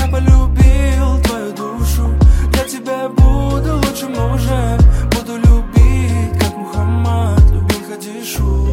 полюбил твою душу. Для тебя я буду лучшим мужем. Буду любить, как Мухаммад любил Хадишу.